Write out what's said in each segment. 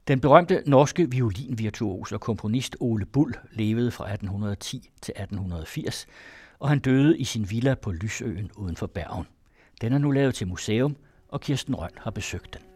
Den berømte norske violinvirtuos og komponist Ole Bull levede fra 1810 til 1880, og han døde i sin villa på Lysøen uden for Bergen. Den er nu lavet til museum, og Kirsten Rønn har besøgt den.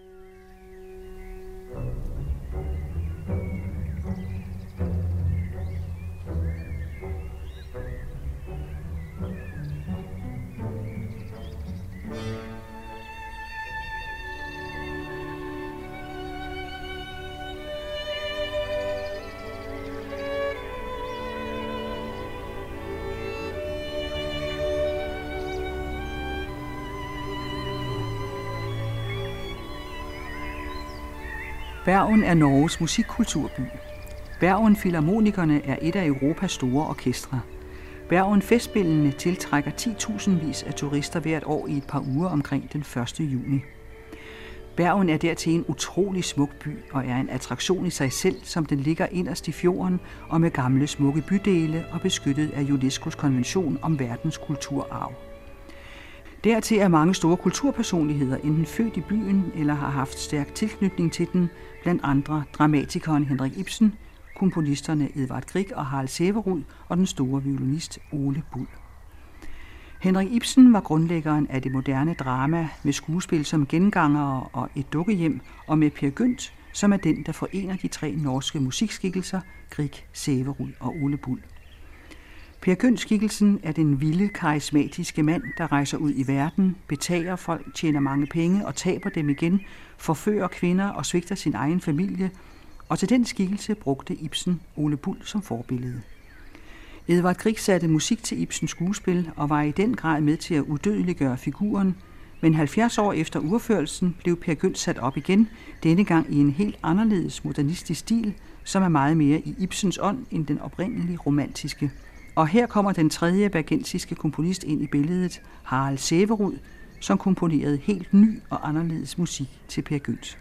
Bergen er Norges musikkulturby. Bergen Filharmonikerne er et af Europas store orkestre. Bergen Festspillene tiltrækker 10.000 af turister hvert år i et par uger omkring den 1. juni. Bergen er dertil en utrolig smuk by og er en attraktion i sig selv, som den ligger inderst i fjorden og med gamle smukke bydele og beskyttet af UNESCO's konvention om verdens kulturarv. Dertil er mange store kulturpersonligheder enten født i byen eller har haft stærk tilknytning til den, blandt andre dramatikeren Henrik Ibsen, komponisterne Edvard Grieg og Harald Sæverud og den store violinist Ole Bull. Henrik Ibsen var grundlæggeren af det moderne drama med skuespil som Gengangere og Et dukkehjem, og med Per Gynt, som er den, der forener de tre norske musikskikkelser, Grieg, Sæverud og Ole Bull. Per Gynt-skikkelsen er den vilde, karismatiske mand, der rejser ud i verden, betager folk, tjener mange penge og taber dem igen, forfører kvinder og svigter sin egen familie, og til den skikkelse brugte Ibsen Ole Bull som forbillede. Edvard Grieg satte musik til Ibsens skuespil og var i den grad med til at udødeliggøre figuren, men 70 år efter urførelsen blev Per Gynt sat op igen, denne gang i en helt anderledes modernistisk stil, som er meget mere i Ibsens ånd end den oprindelige romantiske. Og her kommer den tredje bergensiske komponist ind i billedet, Harald Sæverud, som komponerede helt ny og anderledes musik til Per Gynt.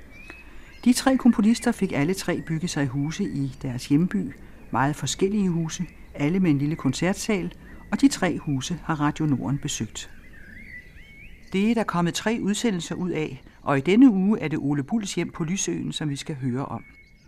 De tre komponister fik alle tre bygget sig huse i deres hjemby, meget forskellige huse, alle med en lille koncertsal, og de tre huse har Radio Norden besøgt. Det er der kommet 3 udsendelser ud af, og i denne uge er det Ole Bulls hjem på Lysøen, som vi skal høre om.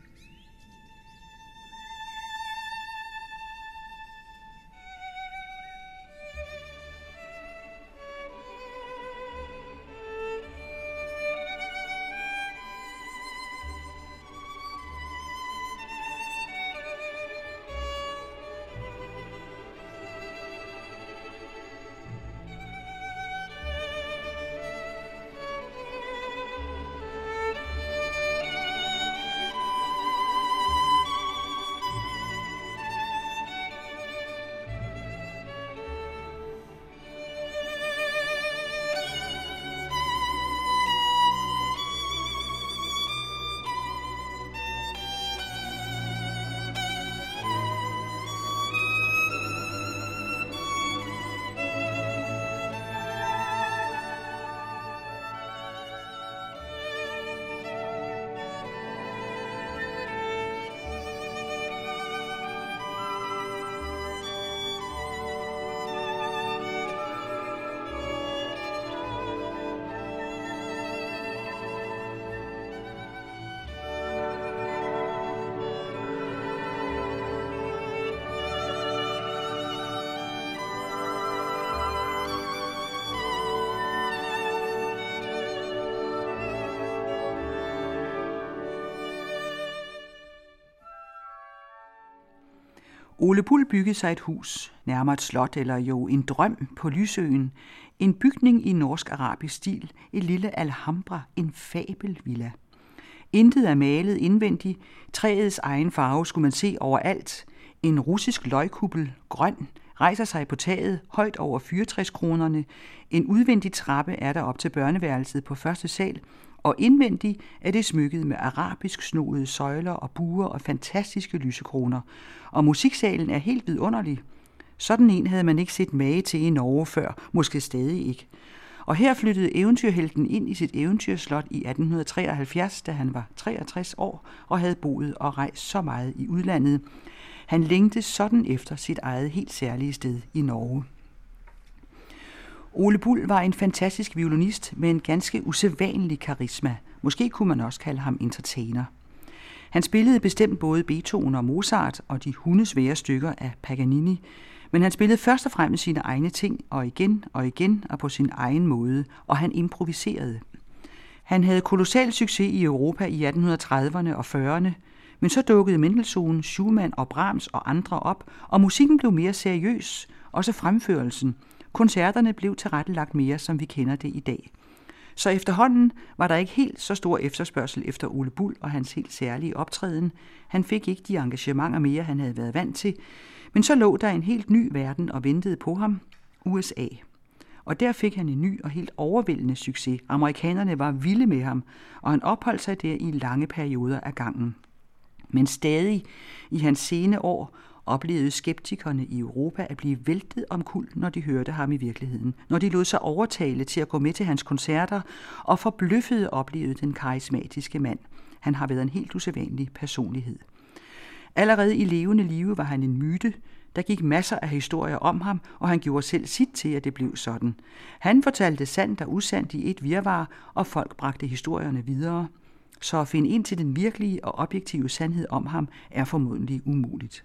Ole Bull byggede sig et hus, nærmere et slot eller jo en drøm på Lysøen, en bygning i norsk-arabisk stil, et lille Alhambra, en fabelvilla. Intet er malet indvendigt, træets egen farve skulle man se overalt. En russisk løgkuppel, grøn, rejser sig på taget, højt over fyrtræskronerne. En udvendig trappe er der op til børneværelset på første sal, og indvendigt er det smykket med arabisk snoede søjler og buer og fantastiske lysekroner. Og musiksalen er helt vidunderlig. Sådan en havde man ikke set mage til i Norge før, måske stadig ikke. Og her flyttede eventyrhelten ind i sit eventyrslot i 1873, da han var 63 år og havde boet og rejst så meget i udlandet. Han længtes sådan efter sit eget helt særlige sted i Norge. Ole Bull var en fantastisk violinist med en ganske usædvanlig karisma, Måske kunne man også kalde ham entertainer. Han spillede bestemt både Beethoven og Mozart og de hundesvære stykker af Paganini, men han spillede først og fremmest sine egne ting, og igen og på sin egen måde, og han improviserede. Han havde kolossal succes i Europa i 1830'erne og 40'erne, men så dukkede Mendelssohn, Schumann og Brahms og andre op, og musikken blev mere seriøs, også fremførelsen. Koncerterne blev tilrettelagt mere, som vi kender det i dag. Så efterhånden var der ikke helt så stor efterspørgsel efter Ole Bull og hans helt særlige optræden. Han fik ikke de engagementer mere, han havde været vant til, men så lå der en helt ny verden og ventede på ham, USA. Og der fik han en ny og helt overvældende succes. Amerikanerne var vilde med ham, og han opholdt sig der i lange perioder af gangen. Men stadig i hans sene år oplevede skeptikerne i Europa at blive væltet omkuld, når de hørte ham i virkeligheden. Når de lod sig overtale til at gå med til hans koncerter, og forbløffede oplevede den karismatiske mand. Han har været en helt usædvanlig personlighed. Allerede i levende live var han en myte. Der gik masser af historier om ham, og han gjorde selv sit til, at det blev sådan. Han fortalte sandt og usandt i et virvar, og folk bragte historierne videre. Så at finde ind til den virkelige og objektive sandhed om ham er formodentlig umuligt.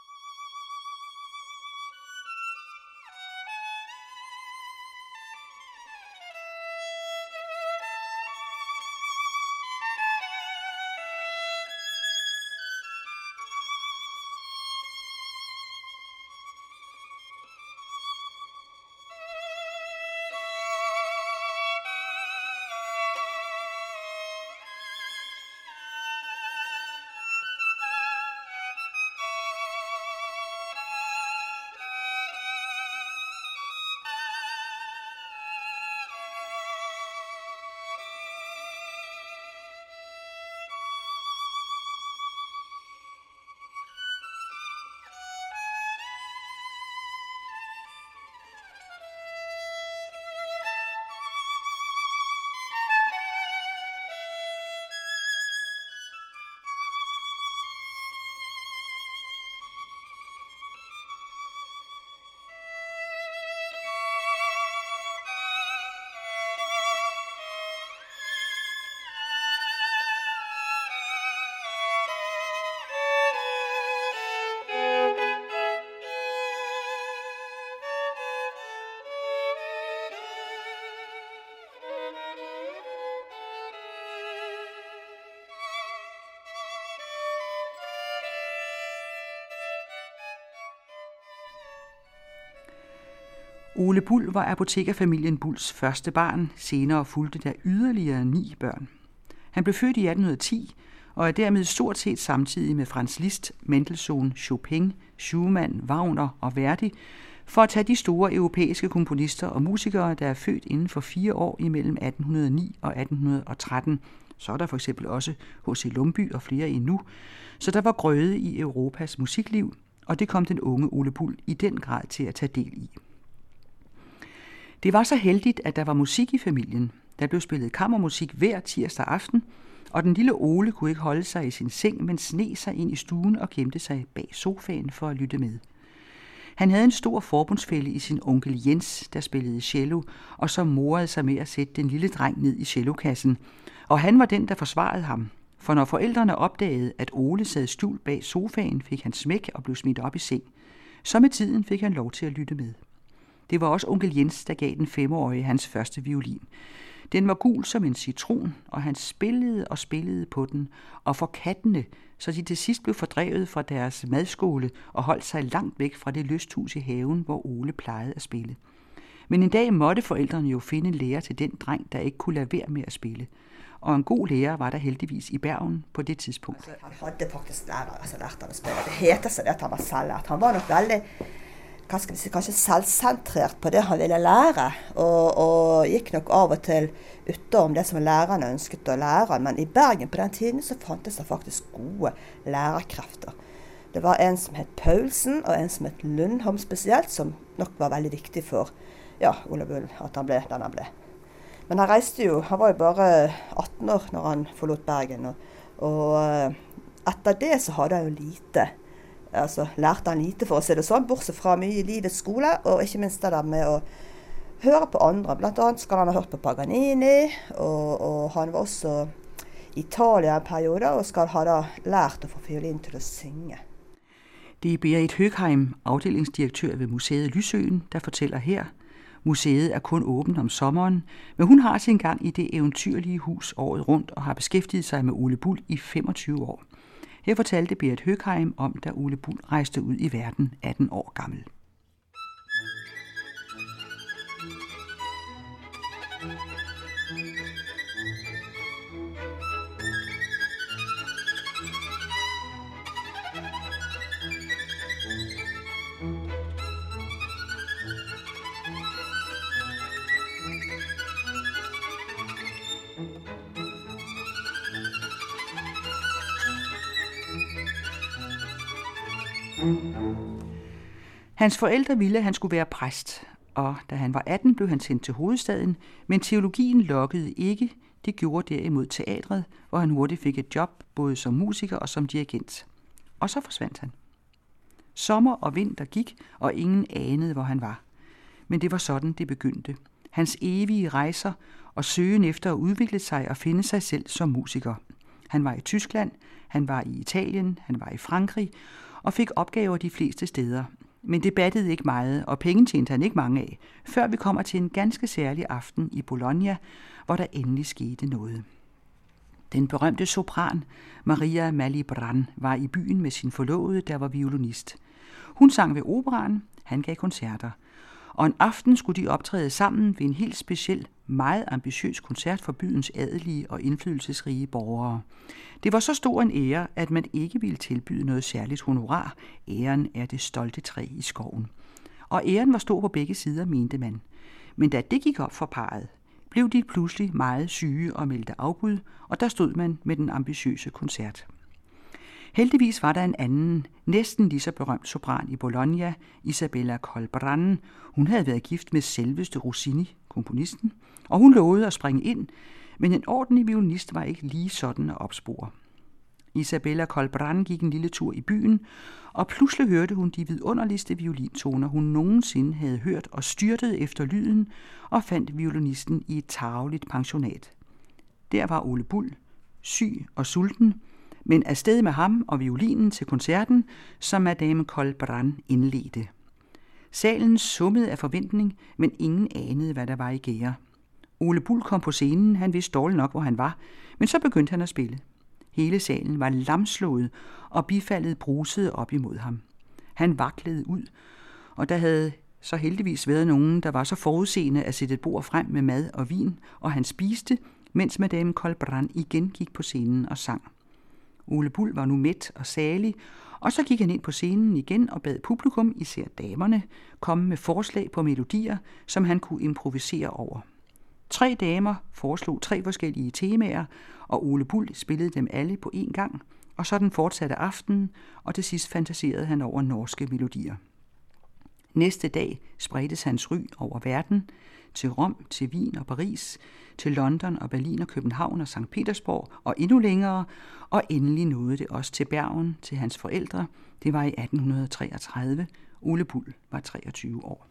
Ole Bull var apotekerfamilien Bulls første barn, senere fulgte der yderligere 9 børn. Han blev født i 1810 og er dermed stort set samtidig med Franz Liszt, Mendelssohn, Chopin, Schumann, Wagner og Verdi, for at tage de store europæiske komponister og musikere, der er født inden for 4 år imellem 1809 og 1813. Så er der for eksempel også H.C. Lumbye og flere endnu, så der var grøde i Europas musikliv, og det kom den unge Ole Bull i den grad til at tage del i. Det var så heldigt, at der var musik i familien. Der blev spillet kammermusik hver tirsdag aften, og den lille Ole kunne ikke holde sig i sin seng, men sneg sig ind i stuen og gemte sig bag sofaen for at lytte med. Han havde en stor forbundsfælle i sin onkel Jens, der spillede cello, og som morede sig med at sætte den lille dreng ned i cellokassen. Og han var den, der forsvarede ham. For når forældrene opdagede, at Ole sad skjult bag sofaen, fik han smæk og blev smidt op i seng. Så med tiden fik han lov til at lytte med. Det var også onkel Jens, der gav den 5-årige hans første violin. Den var gul som en citron, og han spillede og spillede på den, og for kattene, så de til sidst blev fordrevet fra deres madskåle og holdt sig langt væk fra det lysthus i haven, hvor Ole plejede at spille. Men en dag måtte forældrene jo finde en lærer til den dreng, der ikke kunne lade være med at spille. Og en god lærer var der heldigvis i Bergen på det tidspunkt. Han havde faktisk lært ham at spille. Det heter sig, at han var selvlært. Han var nok veldig kanskje selvsentrert på det han ville lære, og gikk nok av og til utom det som lærerne ønsket å lære. Men i Bergen på den tiden så fantes det faktisk gode lærerkrefter. Det var en som het Paulsen, og en som het Lundholm spesielt, som nok var veldig viktig for Ole Bull, at han ble den han ble. Men han reiste jo, han var jo bare 18 år når han forlot Bergen, og etter det så hadde han jo lærte han lite for å si det sånn, bortsett fra mye i livets skole, og ikke minst det der med å høre på andre. Blant annet skal han ha hørt på Paganini, og han var også Italia en periode og skal ha da lært å få fiolin til å synge. Det er Berit Høgheim, afdelingsdirektør ved Museet Lysøen, der fortæller her. Museet er kun åbent om sommeren, men hun har sin gang i det eventyrlige hus året rundt og har beskæftiget sig med Ole Bull i 25 år. Her fortalte Berit Høgheim om, da Ole Bull rejste ud i verden 18 år gammel. Hans forældre ville, at han skulle være præst, og da han var 18, blev han sendt til hovedstaden, men teologien lokkede ikke. Det gjorde derimod teatret, hvor han hurtigt fik et job, både som musiker og som dirigent. Og så forsvandt han. Sommer og vinter gik, og ingen anede, hvor han var. Men det var sådan, det begyndte. Hans evige rejser og søgen efter at udvikle sig og finde sig selv som musiker. Han var i Tyskland, han var i Italien, han var i Frankrig og fik opgaver de fleste steder. Men det battede ikke meget, og penge tjente han ikke mange af, før vi kommer til en ganske særlig aften i Bologna, hvor der endelig skete noget. Den berømte sopran Maria Malibran var i byen med sin forlovede, der var violinist. Hun sang ved operaen, han gav koncerter. Og en aften skulle de optræde sammen ved en helt speciel, meget ambitiøs koncert for byens adelige og indflydelsesrige borgere. Det var så stor en ære, at man ikke ville tilbyde noget særligt honorar. Æren er det stolte træ i skoven. Og æren var stor på begge sider, mente man. Men da det gik op for parret, blev de pludselig meget syge og meldte afbud, og der stod man med den ambitiøse koncert. Heldigvis var der en anden, næsten lige så berømt sopran i Bologna, Isabella Colbran. Hun havde været gift med selveste Rossini, komponisten, og hun lovede at springe ind, men en ordentlig violinist var ikke lige sådan at opspore. Isabella Colbran gik en lille tur i byen, og pludselig hørte hun de vidunderligste violintoner, hun nogensinde havde hørt, og styrtede efter lyden og fandt violinisten i et tarveligt pensionat. Der var Ole Bull, syg og sulten, men afsted med ham og violinen til koncerten, som Madame Colbran indledte. Salen summede af forventning, men ingen anede, hvad der var i gære. Ole Bull kom på scenen, han vidste dårligt nok, hvor han var, men så begyndte han at spille. Hele salen var lamslået, og bifaldet brusede op imod ham. Han vaklede ud, og der havde så heldigvis været nogen, der var så forudseende at sætte et bord frem med mad og vin, og han spiste, mens Madame Colbran igen gik på scenen og sang. Ole Bull var nu mæt og salig, og så gik han ind på scenen igen og bad publikum, især damerne, komme med forslag på melodier, som han kunne improvisere over. 3 damer foreslog 3 forskellige temaer, og Ole Bull spillede dem alle på én gang, og sådan fortsatte aftenen, og til sidst fantaserede han over norske melodier. Næste dag spredtes hans ry over verden, til Rom, til Wien og Paris, til London og Berlin og København og Sankt Petersborg og endnu længere, og endelig nåede det også til Bergen, til hans forældre. Det var i 1833. Ole Bull var 23 år.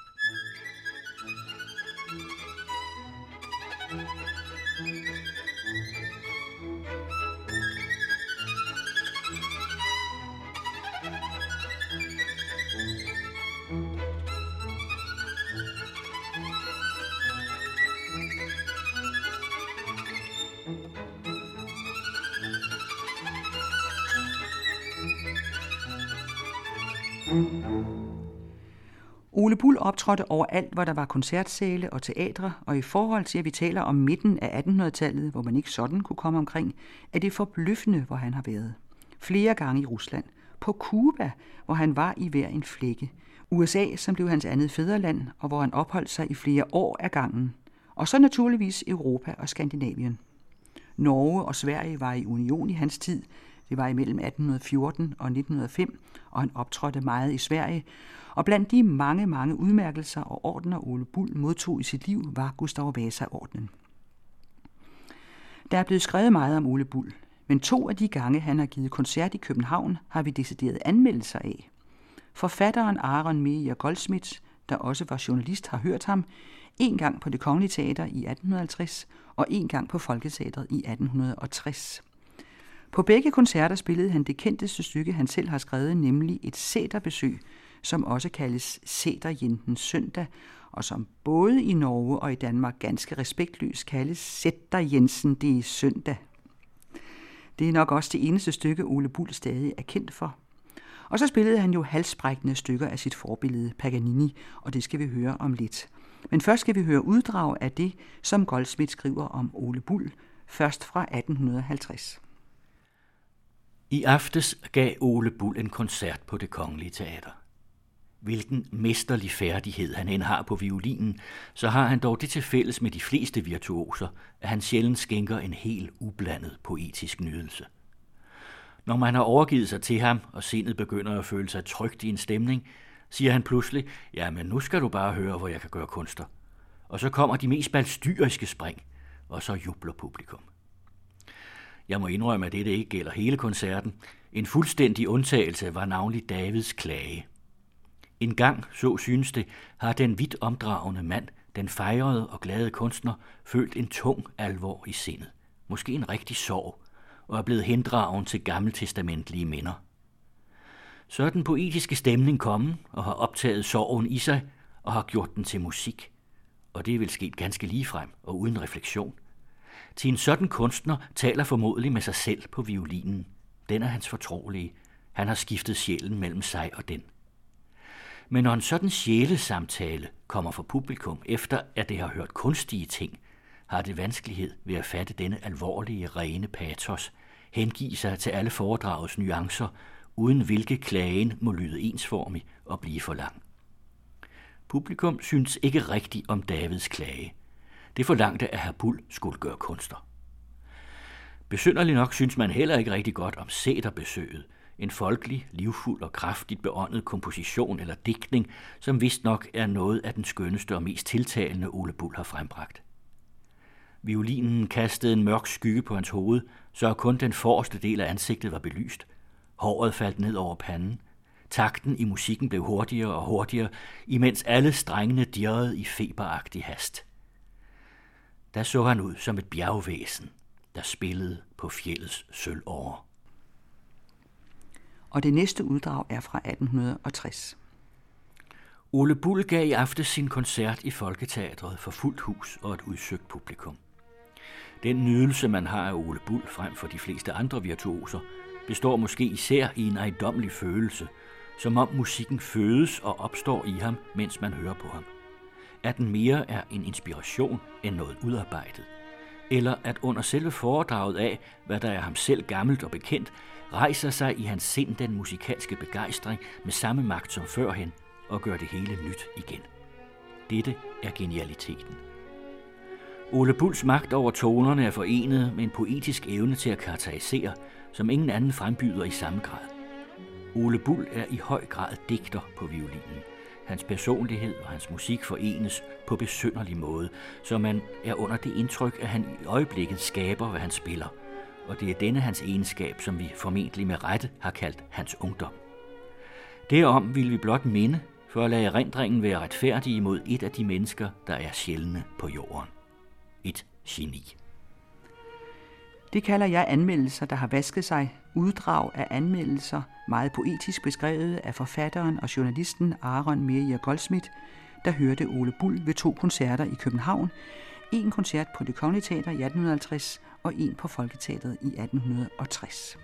Ole Bull optrådte overalt, hvor der var koncertsale og teatre, og i forhold til, at vi taler om midten af 1800-tallet, hvor man ikke sådan kunne komme omkring, er det forbløffende, hvor han har været. Flere gange i Rusland, på Cuba, hvor han var i hver en flække, USA, som blev hans andet fædreland, og hvor han opholdt sig i flere år ad gangen, og så naturligvis Europa og Skandinavien. Norge og Sverige var i union i hans tid. Det var imellem 1814 og 1905, og han optrådte meget i Sverige. Og blandt de mange udmærkelser og ordener, Ole Bull modtog i sit liv, var Gustav Vasa-ordenen. Der er blevet skrevet meget om Ole Bull, men 2 af de gange, han har givet koncert i København, har vi decideret anmeldelser af. Forfatteren Aron Meyer Goldschmidt, der også var journalist, har hørt ham. en gang på Det Kongelige Teater i 1850 og en gang på Folketeatret i 1860. På begge koncerter spillede han det kendteste stykke, han selv har skrevet, nemlig et sæterbesøg, som også kaldes Sæterjentens søndag, og som både i Norge og i Danmark ganske respektløst kaldes Sætter-Jensen det er søndag. Det er nok også det eneste stykke, Ole Bull stadig er kendt for. Og så spillede han jo halsbrækkende stykker af sit forbillede Paganini, og det skal vi høre om lidt. Men først skal vi høre uddrag af det, som Goldschmidt skriver om Ole Bull, først fra 1850. I aftes gav Ole Bull en koncert på Det Kongelige Teater. Hvilken mesterlig færdighed han end har på violinen, så har han dog det til fælles med de fleste virtuoser, at han sjældent skænker en helt ublandet poetisk nydelse. Når man har overgivet sig til ham, og sindet begynder at føle sig trygt i en stemning, siger han pludselig, jamen nu skal du bare høre, hvor jeg kan gøre kunster. Og så kommer de mest balstyriske spring, og så jubler publikum. Jeg må indrømme, at dette ikke gælder hele koncerten. En fuldstændig undtagelse var navnlig Davids klage. En gang, så synes det, har den vidt omdragende mand, den fejrede og glade kunstner, følt en tung alvor i sindet. Måske en rigtig sorg, og er blevet hendragen til gammeltestamentlige minder. Så er den poetiske stemning kommet og har optaget sorgen i sig og har gjort den til musik. Og det er vel sket ganske ligefrem og uden refleksion. Til en sådan kunstner taler formodentlig med sig selv på violinen. Den er hans fortrolige. Han har skiftet sjælen mellem sig og den. Men når en sådan sjælesamtale kommer fra publikum, efter at det har hørt kunstige ting, har det vanskelighed ved at fatte denne alvorlige, rene patos, hengive sig til alle foredragets nuancer, uden hvilke klagen må lyde ensformig og blive for lang. Publikum synes ikke rigtigt om Davids klage. Det forlangte, at hr. Bull skulle gøre kunster. Besynderligt nok synes man heller ikke rigtig godt om sæterbesøget, en folkelig, livfuld og kraftigt beåndet komposition eller digtning, som vist nok er noget af den skønneste og mest tiltalende Ole Bull har frembragt. Violinen kastede en mørk skygge på hans hoved, så kun den forreste del af ansigtet var belyst. Håret faldt ned over panden. Takten i musikken blev hurtigere og hurtigere, imens alle strengene dirrede i feberagtig hast. Der så han ud som et bjergvæsen, der spillede på fjeldets sølvårer. Og det næste uddrag er fra 1860. Ole Bull gav i aftes sin koncert i Folketeatret for fuldt hus og et udsøgt publikum. Den nydelse, man har af Ole Bull frem for de fleste andre virtuoser, består måske især i en ejendommelig følelse, som om musikken fødes og opstår i ham, mens man hører på ham. At den mere er en inspiration end noget udarbejdet, eller at under selve foredraget af, hvad der er ham selv gammelt og bekendt, rejser sig i hans sind den musikalske begejstring med samme magt som førhen og gør det hele nyt igen. Dette er genialiteten. Ole Bulls magt over tonerne er forenet med en poetisk evne til at karakterisere, som ingen anden frembyder i samme grad. Ole Bull er i høj grad digter på violinen. Hans personlighed og hans musik forenes på besynderlig måde, så man er under det indtryk, at han i øjeblikket skaber, hvad han spiller. Og det er denne hans egenskab, som vi formentlig med rette har kaldt hans ungdom. Derom vil vi blot minde, for at lade erindringen være retfærdig imod et af de mennesker, der er sjældne på jorden. Et geni. Det kalder jeg anmeldelser, der har vasket sig, uddrag af anmeldelser, meget poetisk beskrevet af forfatteren og journalisten Aron Merier Goldschmidt, der hørte Ole Bull ved 2 koncerter i København, en koncert på Det Kongelige Teater i 1850 og en på Folketeatret i 1860.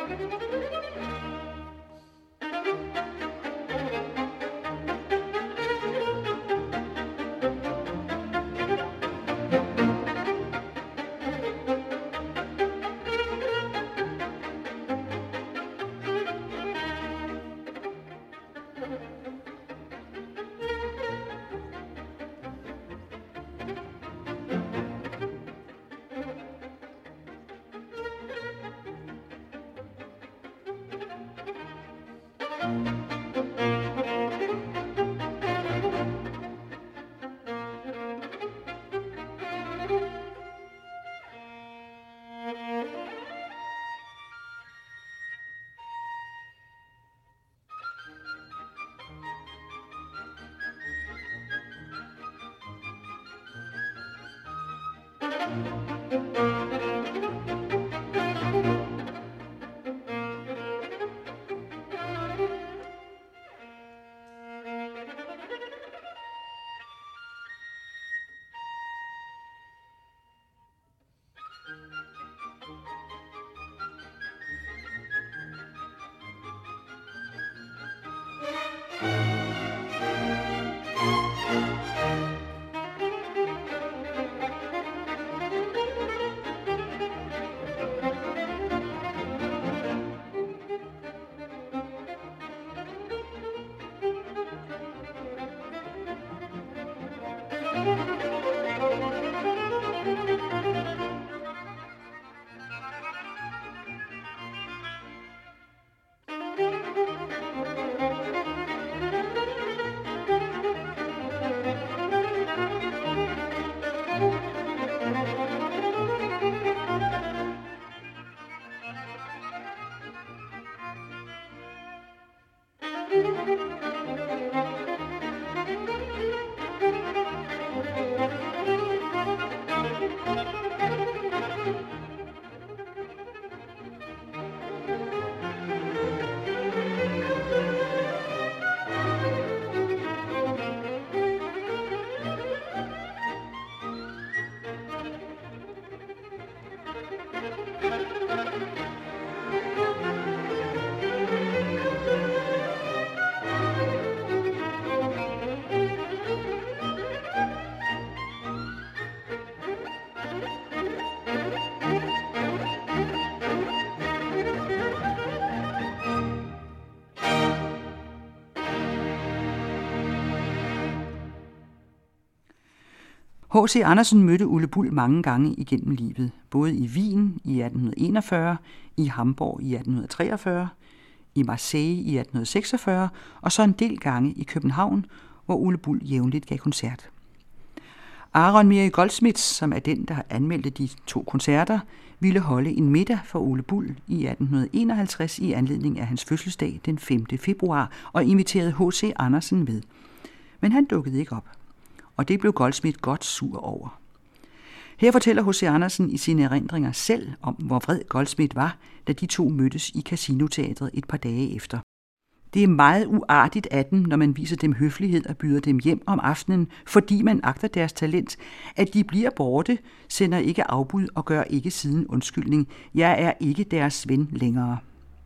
H.C. Andersen mødte Ole Bull mange gange igennem livet, både i Wien i 1841, i Hamburg i 1843, i Marseille i 1846 og så en del gange i København, hvor Ole Bull jævnligt gav koncert. Aron Mary Goldsmith, som er den, der anmeldte de 2 koncerter, ville holde en middag for Ole Bull i 1851 i anledning af hans fødselsdag den 5. februar og inviterede H.C. Andersen med. Men han dukkede ikke op, og det blev Goldsmith godt sur over. Her fortæller H.C. Andersen i sine erindringer selv om, hvor vred Goldsmith var, da de 2 mødtes i Casinoteatret et par dage efter. Det er meget uartigt af dem, når man viser dem høflighed og byder dem hjem om aftenen, fordi man agter deres talent, at de bliver borte, sender ikke afbud og gør ikke siden undskyldning. Jeg er ikke deres ven længere.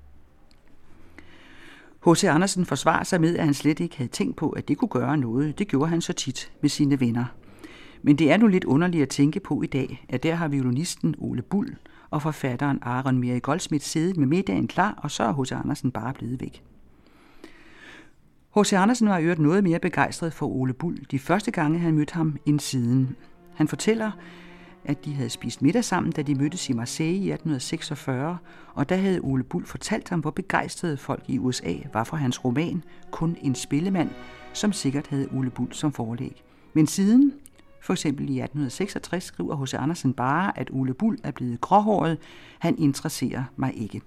H.C. Andersen forsvarer sig med, at han slet ikke havde tænkt på, at det kunne gøre noget. Det gjorde han så tit med sine venner. Men det er nu lidt underligt at tænke på i dag, at der har violinisten Ole Bull og forfatteren Aron Mary Goldsmith siddet med middagen klar, og så er H.C. Andersen bare blevet væk. H.C. Andersen var i øvrigt noget mere begejstret for Ole Bull de første gange, han mødte ham, end siden. Han fortæller, at de havde spist middag sammen, da de mødtes i Marseille i 1846, og der havde Ole Bull fortalt ham, hvor begejstrede folk i USA var for hans roman Kun en spillemand, som sikkert havde Ole Bull som forlæg. Men siden, for eksempel i 1866, skriver H.C. Andersen bare, at Ole Bull er blevet gråhåret. Han interesserer mig ikke.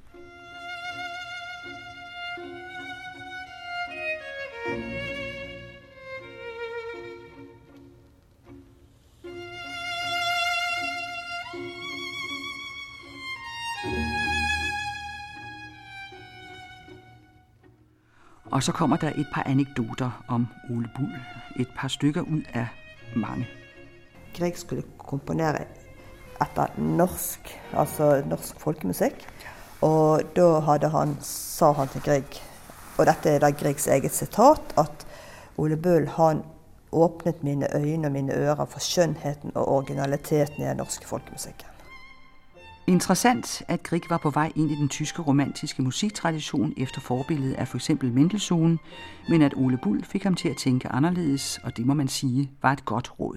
Og så kommer der et par anekdoter om Ole Bull. Et par stykker ud af mange. Grieg skulle komponere etter norsk, altså norsk folkemusikk. Og da sa han til Grieg, og dette er da Griegs eget citat, at Ole Bull, han åpnet mine øyne og mine ører for skjønnheten og originaliteten i den norske folkemusikken. Interessant, at Grieg var på vej ind i den tyske romantiske musiktradition efter forbilledet af for eksempel Mendelssohn, men at Ole Bull fik ham til at tænke anderledes, og det må man sige var et godt råd.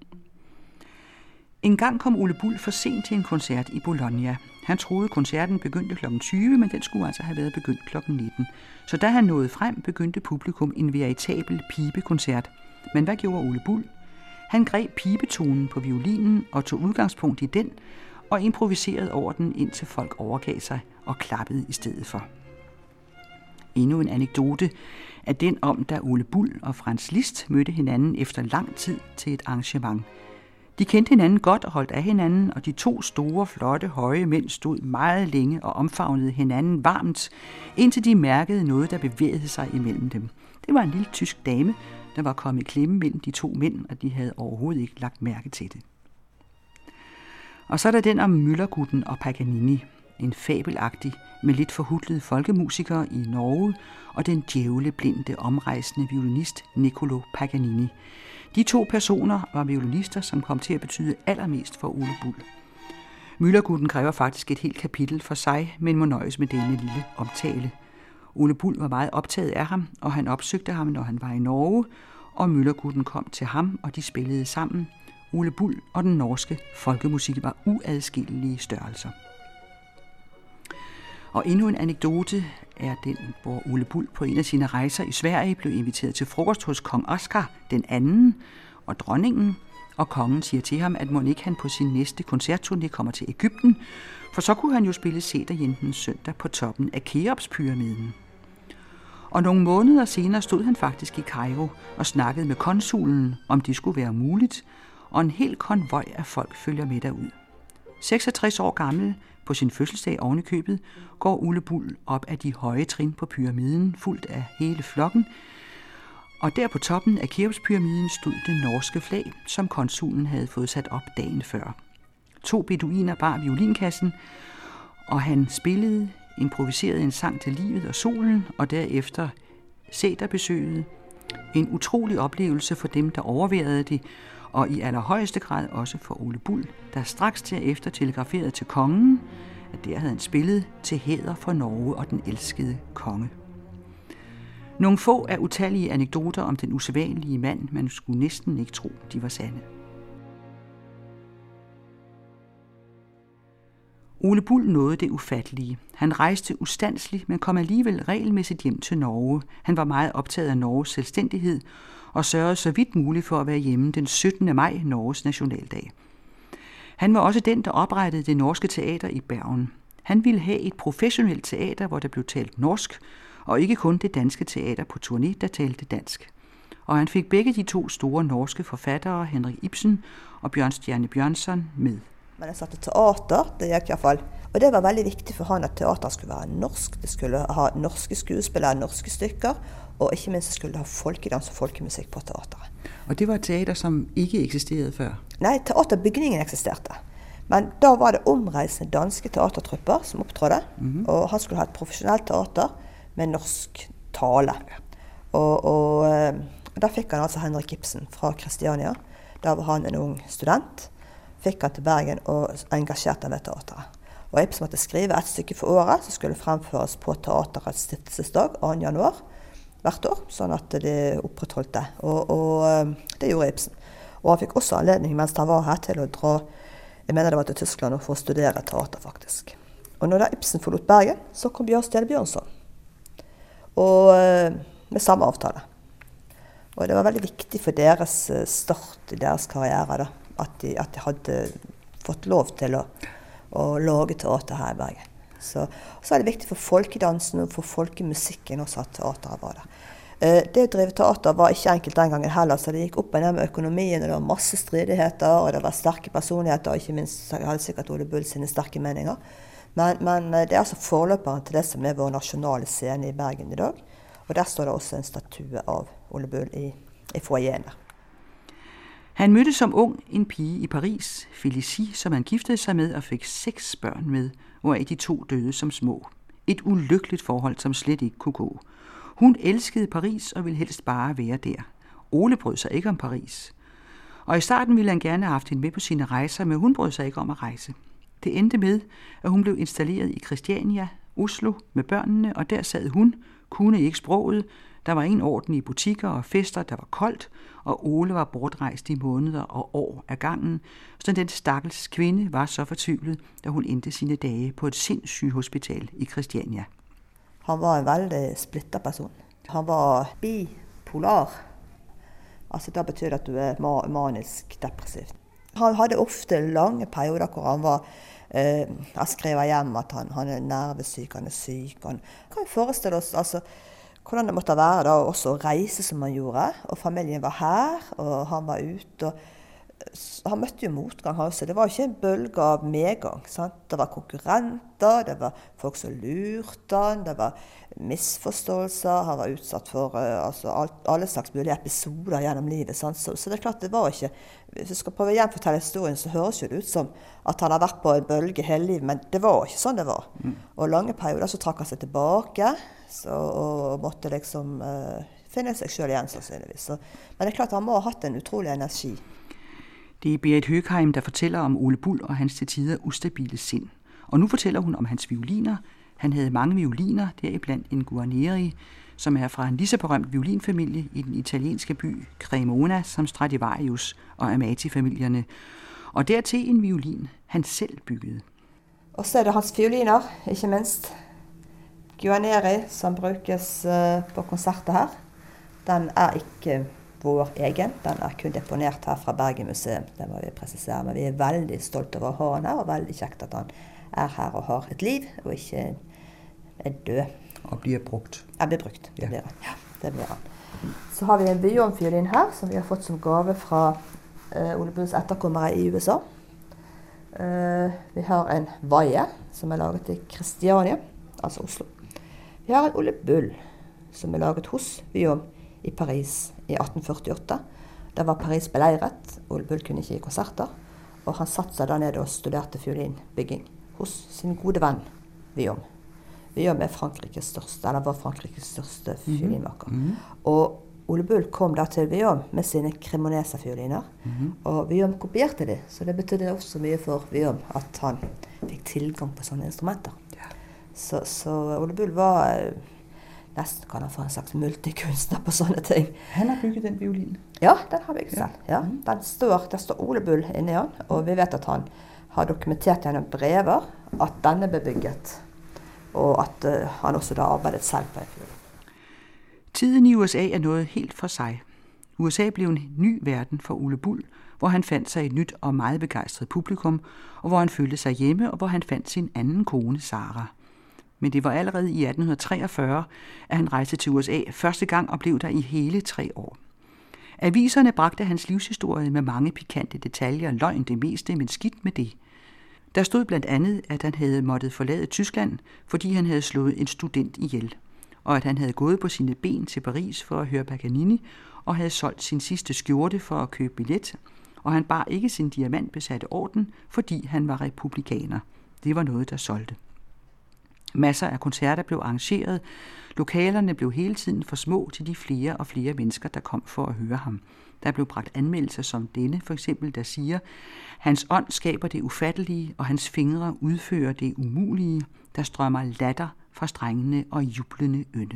En gang kom Ole Bull for sent til en koncert i Bologna. Han troede, koncerten begyndte kl. 20, men den skulle altså have været begyndt kl. 19. Så da han nåede frem, begyndte publikum en veritabel pibekoncert. Men hvad gjorde Ole Bull? Han greb pibetonen på violinen og tog udgangspunkt i den, og improviserede over den, indtil folk overgav sig og klappede i stedet for. Endnu en anekdote er den om, da Ole Bull og Franz Liszt mødte hinanden efter lang tid til et arrangement. De kendte hinanden godt og holdt af hinanden, og de to store, flotte, høje mænd stod meget længe og omfavnede hinanden varmt, indtil de mærkede noget, der bevægede sig imellem dem. Det var en lille tysk dame, der var kommet i klemme mellem de to mænd, og de havde overhovedet ikke lagt mærke til det. Og så er der den om Møllergutten og Paganini, en fabelagtig, med lidt forhudlede folkemusikere i Norge, og den djævleblinde, omrejsende violinist Niccolo Paganini. De to personer var violinister, som kom til at betyde allermest for Ole Bull. Møllergutten kræver faktisk et helt kapitel for sig, men må nøjes med denne lille omtale. Ole Bull var meget optaget af ham, og han opsøgte ham, når han var i Norge, og Møllergutten kom til ham, og de spillede sammen. Ole Bull og den norske folkemusik var uadskillelige størrelser. Og endnu en anekdote er den, hvor Ole Bull på en af sine rejser i Sverige blev inviteret til frokost hos kong Oscar den anden og dronningen, og kongen siger til ham, at mon ikke han på sin næste koncertturné kommer til Egypten, for så kunne han jo spille Cederjentens søndag på toppen af Keopspyramiden. Og nogle måneder senere stod han faktisk i Kairo og snakkede med konsulen, om det skulle være muligt, og en hel konvoj af folk følger med derud. 66 år gammel, på sin fødselsdag oven i købet, går Ole Bull op ad de høje trin på pyramiden, fuldt af hele flokken, og der på toppen af Keopspyramiden stod det norske flag, som konsulen havde fået sat op dagen før. 2 beduiner bar violinkassen, og han improviserede en sang til livet og solen, og derefter Cæterbesøget. En utrolig oplevelse for dem, der overværede det, og i allerhøjeste grad også for Ole Bull, der straks derefter telegraferede til kongen, at der havde han spillet til hæder for Norge og den elskede konge. Nogle få af utallige anekdoter om den usædvanlige mand, man skulle næsten ikke tro, de var sande. Ole Bull nåede det ufattelige. Han rejste ustandsligt, men kom alligevel regelmæssigt hjem til Norge. Han var meget optaget af Norges selvstændighed og sørgede så vidt muligt for at være hjemme den 17. maj, Norges nationaldag. Han var også den, der oprettede det norske teater i Bergen. Han ville have et professionelt teater, hvor der blev talt norsk, og ikke kun det danske teater på turné, der talte dansk. Og han fik begge de 2 store norske forfattere, Henrik Ibsen og Bjørnstjerne Bjørnson, med. Men jeg satte teater, det gikk i hvert fall. Og det var veldig viktig for han at teater skulle være norsk. Det skulle ha norske skuespillere, norske stykker, og ikke minst skulle det ha folkedans og folkemusikk på teateret. Og det var et teater, som ikke eksisterede før? Nei, teaterbygningen eksisterte. Men da var det omreisende danske teatertrupper som opptrådte, og han skulle ha et professionelt teater med norsk tale. Og da fikk han altså Henrik Ibsen fra Kristiania. Da var han en ung student. Fikk han til Bergen og engasjerte han ved teateret. Og Ibsen måtte skrive et stykke for året som skulle fremføres på teaterets stiftelsesdag 2. januar hvert år, sånn at det opprettholdt det. Og det gjorde Ibsen. Og han fikk også anledning mens han var her til å dra, jeg mener det var til Tyskland, for å studere teater faktisk. Og når da Ibsen forlot Bergen, så kom Bjørnstjerne Bjørnson. Og med samme avtale. Og det var veldig viktig for deres start i deres karriere da, at de hadde fått lov til å lage teater her i Bergen. Så er det viktig for folkedansen og for folkemusikken også at teateret var der. Det å drive teater var ikke enkelt den gangen heller, så det gikk opp og ned med økonomien, og det var masse stridigheter, og det var sterke personligheter, og ikke minst hadde sikkert Ole Bull sine sterke meninger. Men det er altså forløperen til det som er vår nasjonale scene i Bergen i dag, og der står det også en statue av Ole Bull i foajeen der. Han mødte som ung en pige i Paris, Félicie, som han giftede sig med og fik 6 børn med, hvoraf de 2 døde som små. Et ulykkeligt forhold, som slet ikke kunne gå. Hun elskede Paris og ville helst bare være der. Ole brød sig ikke om Paris. Og i starten ville han gerne have haft hende med på sine rejser, men hun brød sig ikke om at rejse. Det endte med, at hun blev installeret i Christiania, Oslo, med børnene, og der sad hun, kunne ikke sproget, der var ingen orden i butikker og fester, der var koldt, og Ole var bortrejst i måneder og år af gangen, så den stakkels kvinde var så fortvivlet, da hun endte sine dage på et sindssygehospital i Christiania. Han var en veldig splittet person. Han var bipolar. Altså det betyder at du er manisk depressiv. Han hadde ofte lange perioder hvor han var har skrevet hjem at han er nervesyk, han er syk. Han kan jo forestille oss altså, hvordan det måtte være da, også å reise som han gjorde, og familien var her, og han var ute, og han møtte jo motgang også. Det var ikke en bølge av medgang, sant? Det var konkurrenter, det var folk som lurte han, det var misforståelser, han var utsatt for alle slags mulige episoder gjennom livet, sant? Så det er klart det var ikke, hvis jeg skal prøve å gjenfortelle historien, så høres det ut som at han har vært på en bølge hele livet, men det var ikke sånn det var. Og lange perioder så trakk han seg tilbake, og måtte liksom finne seg selv igjen, sannsynligvis. Men det er klart han må ha hatt en utrolig energi. Det er Berit Høgheim, der fortæller om Ole Bull og hans til tider ustabile sind. Og nu fortæller hun om hans violiner. Han havde mange violiner, deriblandt en Guarneri, som er fra en lige så berømt violinfamilie i den italienske by Cremona, som Stradivarius og Amati-familierne. Og dertil en violin, han selv byggede. Og så er det hans violiner, ikke minst. Guarneri, som brukes på konserter her, den er ikke vår egen. Den er kun deponert her fra Bergen museum, det må vi presisere. Men vi er veldig stolte over å ha han her, og veldig kjekt at han er her og har et liv, og ikke er død. Og bliver brugt. Ja, blir brukt. Det blir han. Ja, det blir han. Så har vi en Viom-fiolin her, som vi har fått som gave fra Ole Bulls etterkommere i USA. Vi har en Vaje, som er laget i Christiania, altså Oslo. Vi har en Ole Bull, som er laget hos Viom i Paris i 1848. Da var Paris beleiret, Ole Bull kunne ikke gi konserter, og han satt seg der nede og studerte fiolinbygging hos sin gode venn Viom. Viom er Frankrikes største, eller var Frankrikes største fiolinmaker. Og Ole Bull kom da til Viom med sine Cremonese-fioliner, og Viom kopierte det, så det betydde også mye for Viom at han fikk tilgang på sånne instrumenter. Så Ole Bull var nesten kan han få en slags multikunstner på sånne ting. Han har bygget den violin? Ja, den har bygget selv. Ja. Der står Ole Bull inni han, og vi vet at han har dokumentert gjennom brever at denne ble bygget, og at han også da arbeidet selv på en fiolin. Tiden i USA er noget helt for sig. USA blev en ny verden for Ole Bull, hvor han fandt sig et nyt og meget begejstret publikum, og hvor han følte sig hjemme, og hvor han fandt sin anden kone, Sara. Men det var allerede i 1843, at han rejste til USA første gang og blev der i hele 3 år. Aviserne bragte hans livshistorie med mange pikante detaljer, løgn det meste, men skidt med det. Der stod blandt andet, at han havde måttet forlade Tyskland, fordi han havde slået en student ihjel, og at han havde gået på sine ben til Paris for at høre Paganini, og havde solgt sin sidste skjorte for at købe billet, og han bar ikke sin diamantbesatte orden, fordi han var republikaner. Det var noget, der solgte. Masser af koncerter blev arrangeret. Lokalerne blev hele tiden for små til de flere og flere mennesker, der kom for at høre ham. Der blev bragt anmeldelser som denne, for eksempel, der siger, hans ånd skaber det ufattelige, og hans fingre udfører det umulige, der strømmer latter fra strengene og jublende ynde.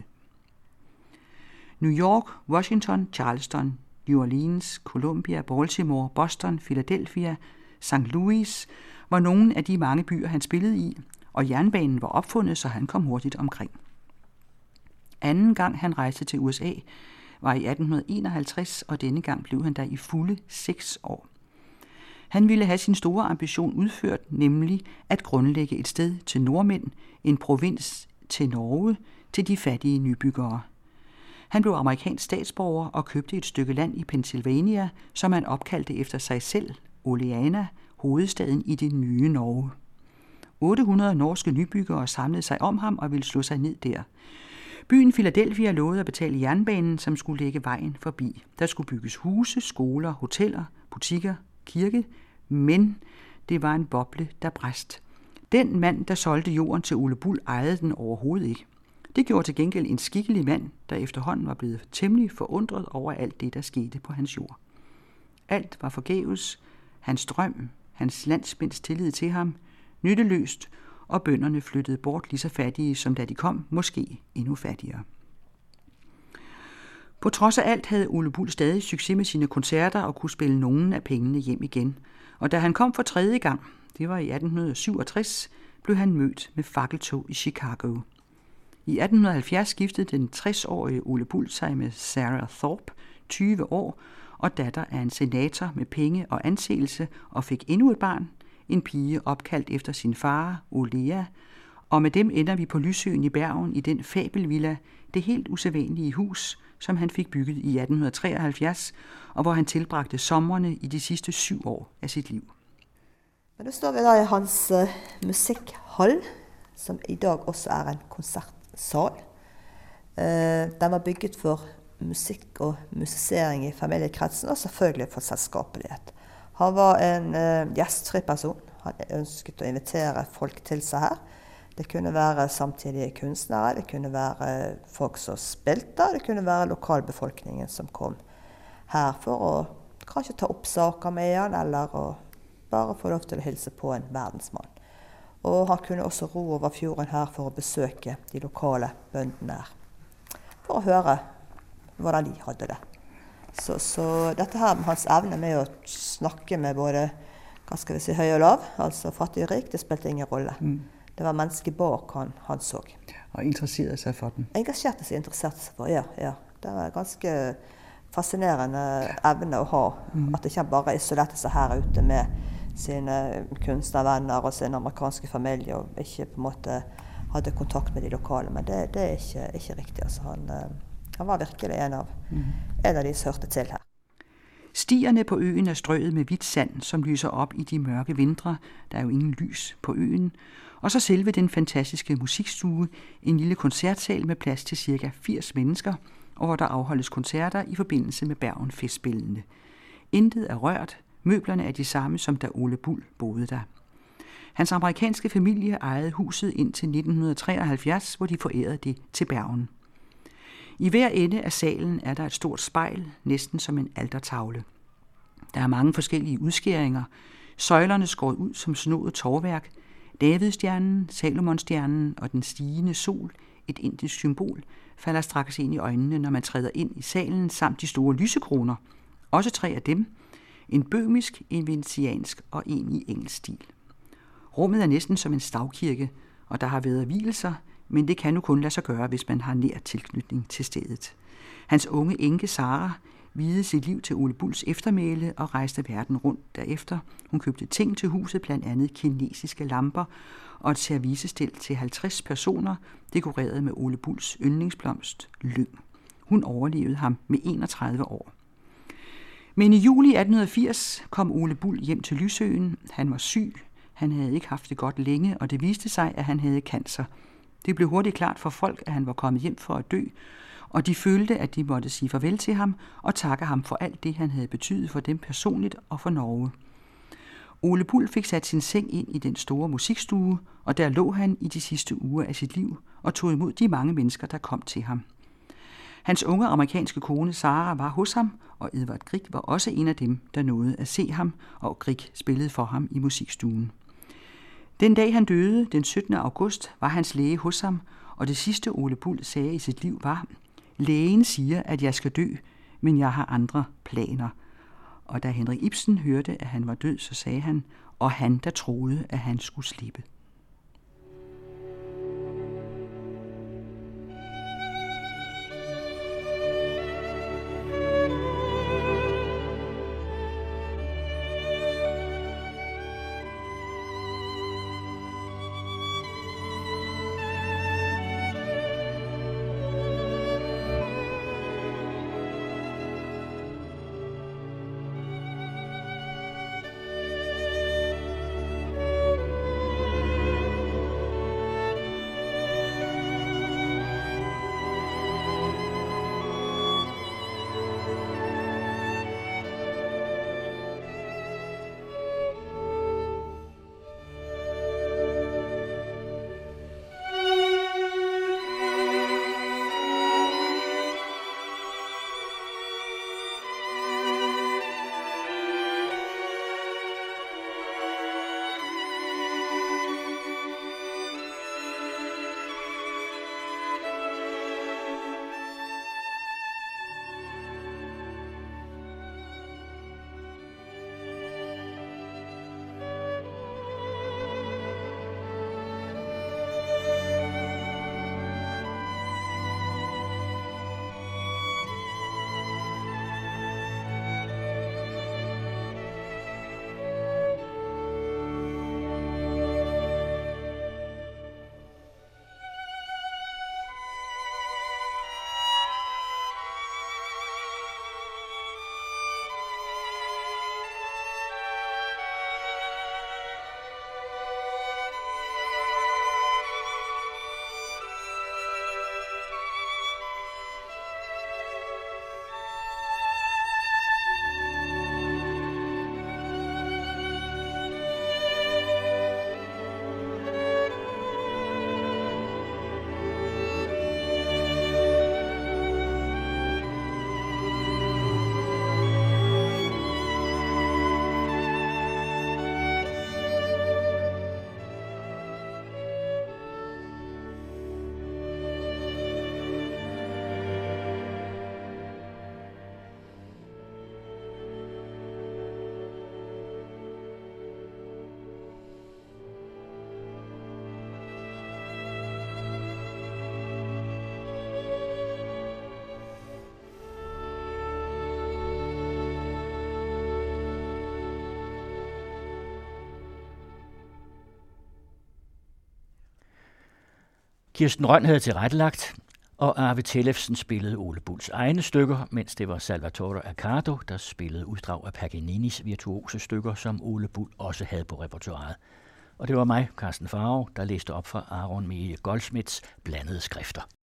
New York, Washington, Charleston, New Orleans, Columbia, Baltimore, Boston, Philadelphia, St. Louis var nogle af de mange byer, han spillede i, og jernbanen var opfundet, så han kom hurtigt omkring. Anden gang han rejste til USA var i 1851, og denne gang blev han der i fulde 6 år. Han ville have sin store ambition udført, nemlig at grundlægge et sted til nordmænd, en provins til Norge, til de fattige nybyggere. Han blev amerikansk statsborger og købte et stykke land i Pennsylvania, som han opkaldte efter sig selv, Oleana, hovedstaden i det nye Norge. 800 norske nybyggere samlede sig om ham og ville slå sig ned der. Byen Philadelphia lovede at betale jernbanen, som skulle lægge vejen forbi. Der skulle bygges huse, skoler, hoteller, butikker, kirke, men det var en boble, der brast. Den mand, der solgte jorden til Ole Bull, ejede den overhovedet ikke. Det gjorde til gengæld en skikkelig mand, der efterhånden var blevet temmelig forundret over alt det, der skete på hans jord. Alt var forgæves, hans drøm, hans landsmænds tillid til ham, nytteløst, og bønderne flyttede bort lige så fattige, som da de kom, måske endnu fattigere. På trods af alt havde Ole Bull stadig succes med sine koncerter og kunne spille nogen af pengene hjem igen. Og da han kom for tredje gang, det var i 1867, blev han mødt med fakkeltog i Chicago. I 1870 skiftede den 60-årige Ole Bull sig med Sarah Thorpe, 20 år, og datter af en senator med penge og anseelse, og fik endnu et barn, en pige opkaldt efter sin far, Olea, og med dem ender vi på Lysøen i Bergen i den fabelvilla, det helt usædvanlige hus, som han fik bygget i 1873, og hvor han tilbragte somrene i de sidste 7 år af sit liv. Men nu står vi der i hans musikkhall, som i dag også er en koncertsal. Den var bygget for musikk og musisering i familiekretsen, og selvfølgelig for selskapelighet. Han var en gjestfri person. Han ønsket å invitere folk til seg her. Det kunne være samtidige kunstnere, det kunne være folk som spilte, det kunne være lokalbefolkningen som kom her for å kanskje ta opp saker med han, eller å bare få lov til å hilse på en verdensmann. Og han kunne også ro over fjorden her for å besøke de lokale bøndene her, for å høre hvordan de hadde det. Så dette her med hans evne med å snakke med både, hva skal vi si, høy og lav, altså fattig og rik, det spilte ingen rolle. Det var mennesket bak han så. Og interesserede sig for den. Interesserte seg for, ja. Det var ganske fascinerende evne å ha. At det ikke bare isolerte seg her ute med sine kunstnervenner og sin amerikanske familie, og ikke på en måte hadde kontakt med de lokale. Men det er ikke riktig. Altså, han var virkelig en av de som hørte til her. Stierne på øen er strøget med hvidt sand, som lyser op i de mørke vintre. Der er jo ingen lys på øen. Og så selve den fantastiske musikstue, en lille koncertsal med plads til ca. 80 mennesker, og hvor der afholdes koncerter i forbindelse med Bergen Festspillene. Intet er rørt, møblerne er de samme, som da Ole Bull boede der. Hans amerikanske familie ejede huset indtil 1973, hvor de forærede det til Bergen. I hver ende af salen er der et stort spejl, næsten som en altertavle. Der er mange forskellige udskæringer. Søjlerne skåret ud som snoet tovværk. Davidstjernen, Salomonstjernen og den stigende sol, et indisk symbol, falder straks ind i øjnene, når man træder ind i salen, samt de store lysekroner. Også 3 af dem. En bøhmisk, en venetiansk og en i engelsk stil. Rummet er næsten som en stavkirke, og der har været vielser, men det kan nu kun lade sig gøre, hvis man har nær tilknytning til stedet. Hans unge enke Sara viede sit liv til Ole Bulls eftermæle og rejste verden rundt derefter. Hun købte ting til huset, blandt andet kinesiske lamper og et servicestel til 50 personer, dekoreret med Ole Bulls yndlingsblomst, lyng. Hun overlevede ham med 31 år. Men i juli 1880 kom Ole Bull hjem til Lysøen. Han var syg. Han havde ikke haft det godt længe, og det viste sig, at han havde cancer. Det blev hurtigt klart for folk, at han var kommet hjem for at dø, og de følte, at de måtte sige farvel til ham og takke ham for alt det, han havde betydet for dem personligt og for Norge. Ole Bull fik sat sin seng ind i den store musikstue, og der lå han i de sidste uger af sit liv og tog imod de mange mennesker, der kom til ham. Hans unge amerikanske kone Sara var hos ham, og Edvard Grieg var også en af dem, der nåede at se ham, og Grieg spillede for ham i musikstuen. Den dag han døde, den 17. august, var hans læge hos ham, og det sidste Ole Bull sagde i sit liv var: "Lægen siger, at jeg skal dø, men jeg har andre planer." Og da Henrik Ibsen hørte, at han var død, så sagde han: "Og han, der troede, at han skulle slippe." Kirsten Rønn havde tilrettelagt, og Arve Tellefsen spillede Ole Bulls egne stykker, mens det var Salvatore Accardo, der spillede uddrag af Paganinis virtuose stykker, som Ole Bull også havde på repertoiret. Og det var mig, Carsten Faro, der læste op fra Aron Meje Goldsmiths blandede skrifter.